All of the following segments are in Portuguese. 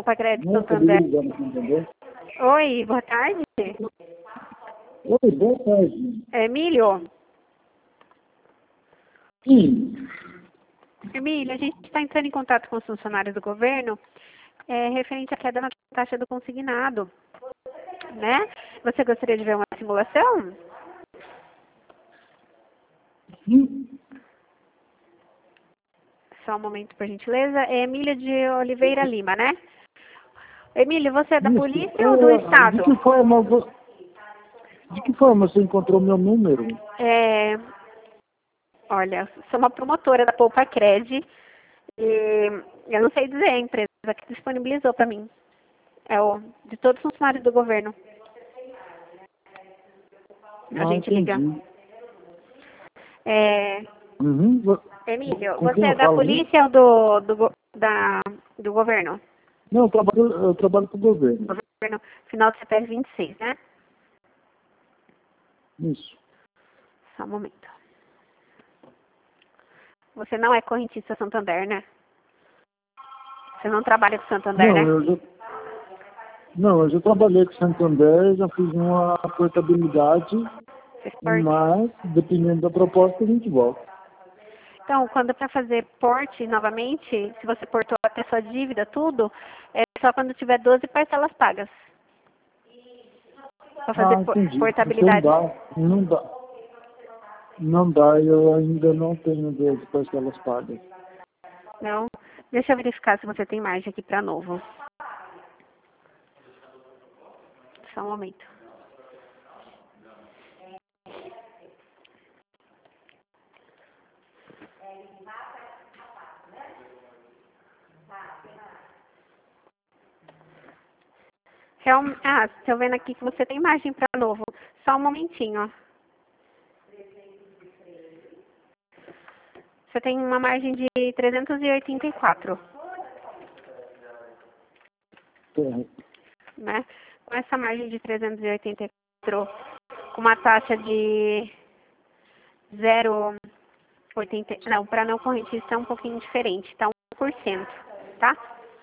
Poupa Crédito Não, Santander. entendeu? Oi, boa tarde. Oi, boa tarde. Emílio? Sim. Emílio, a gente está entrando em contato com os funcionários do governo referente à queda na taxa do consignado, né? Você gostaria de ver uma simulação? Sim. Só um momento, por gentileza. É Emília de Oliveira Lima, né? Emílio, você é da Isso. polícia ou do Estado? De que forma você encontrou meu número? Olha, sou uma promotora da Poupa Cred e eu não sei dizer a empresa que disponibilizou para mim. É de todos os funcionários do governo. A gente liga. Entendi. Uhum. Emílio, Com quem você é eu da falo polícia ou do governo? Não, eu trabalho para o governo. Governo final do CPF 26, né? Isso. Só um momento. Você não é correntista Santander, né? Você não trabalha com Santander, né? Eu já trabalhei com Santander, já fiz uma portabilidade, mas dependendo da proposta a gente volta. Então, quando para fazer porte novamente, se você portou até sua dívida, tudo, é só quando tiver 12 parcelas pagas. Para fazer Entendi. portabilidade. Então não dá, eu ainda não tenho 12 parcelas pagas. Não? Deixa eu verificar se você tem margem aqui para novo. Só um momento. Estou vendo aqui que você tem margem para novo. Só um momentinho. Você tem uma margem de 384. Né? Com essa margem de 384, com uma taxa de 0,80, não, para não correntista é um pouquinho diferente, tá 1%, tá?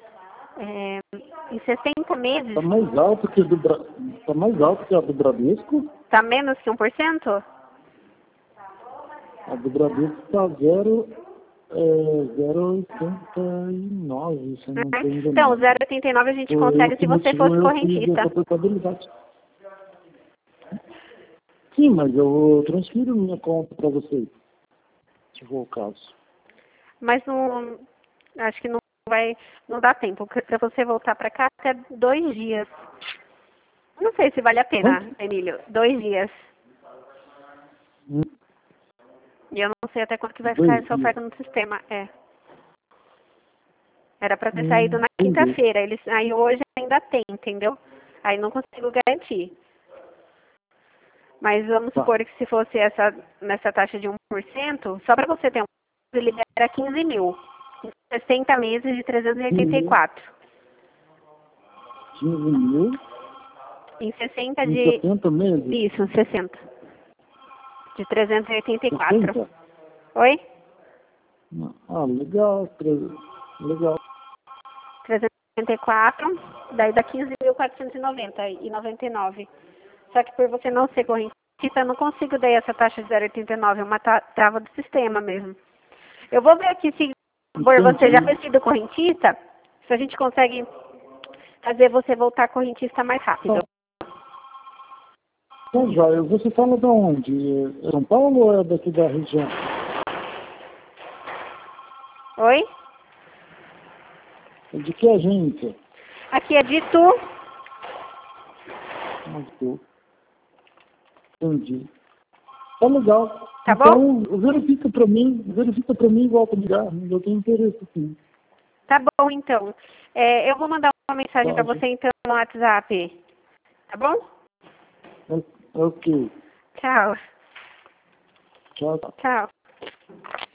Em 60 meses, Tá mais alto que a do Bradesco? tá menos que 1%? A do Bradesco tá 0,89, se eu não estou Então, enganado. 0,89 a gente consegue se você fosse correntista. Sim, mas eu transfiro minha conta para vocês, se for o caso. Mas não, acho que não dá tempo, porque para você voltar para cá até 2 dias. Não sei se vale a pena, Emílio, 2 dias. E eu não sei até quando que vai ficar essa oferta no sistema. Era para ter saído na quinta-feira. Aí hoje ainda tem, entendeu? Aí não consigo garantir. Mas vamos supor que se fosse nessa taxa de 1%, só para você ter ele libera 15 mil. Em 60 meses de 384. 15 mil? Em 60 Em 70 meses? Isso, 60. De 384. 60? Oi? Legal. Legal. 384, daí dá 15.490,99. Só que por você não ser correntista, eu não consigo dar essa taxa de 0,89, é uma trava do sistema mesmo. Eu vou ver aqui se por você já ter sido correntista, se a gente consegue fazer você voltar correntista mais rápido. Então, Jóia, você fala de onde? É São Paulo ou é daqui da região? Oi? De que agência? Aqui é de Itu. Entendi. Tá legal. Tá então, bom? verifica pra mim e volta a ligar. Eu tenho interesse, sim. Tá bom, então. Eu vou mandar uma mensagem para você, então, no WhatsApp. Tá bom? Ok. Tchau. Tchau. Tchau.